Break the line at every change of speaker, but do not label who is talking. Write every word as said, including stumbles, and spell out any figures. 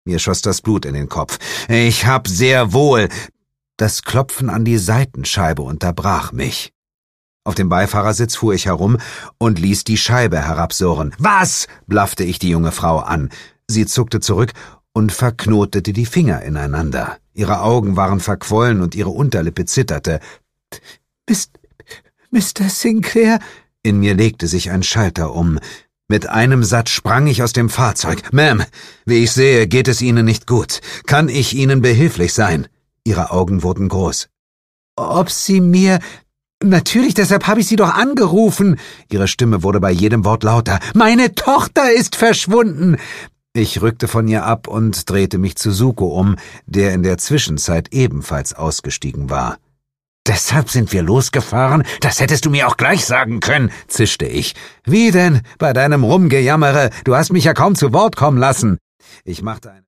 Mir schoss das Blut in den Kopf. »Ich hab sehr wohl...« Das Klopfen an die Seitenscheibe unterbrach mich. Auf dem Beifahrersitz fuhr ich herum und ließ die Scheibe herabsurren. »Was?« blaffte ich die junge Frau an. Sie zuckte zurück und verknotete die Finger ineinander. Ihre Augen waren verquollen und ihre Unterlippe zitterte. »Mister Sinclair?« In mir legte sich ein Schalter um. Mit einem Satz sprang ich aus dem Fahrzeug. »Ma'am, wie ich sehe, geht es Ihnen nicht gut. Kann ich Ihnen behilflich sein?« Ihre Augen wurden groß. »Ob Sie mir... Natürlich, deshalb habe ich Sie doch angerufen!« Ihre Stimme wurde bei jedem Wort lauter. »Meine Tochter ist verschwunden!« Ich rückte von ihr ab und drehte mich zu Suko um, der in der Zwischenzeit ebenfalls ausgestiegen war. »Deshalb sind wir losgefahren? Das hättest du mir auch gleich sagen können«, zischte ich. »Wie denn? Bei deinem Rumgejammere? Du hast mich ja kaum zu Wort kommen lassen.« Ich machte ein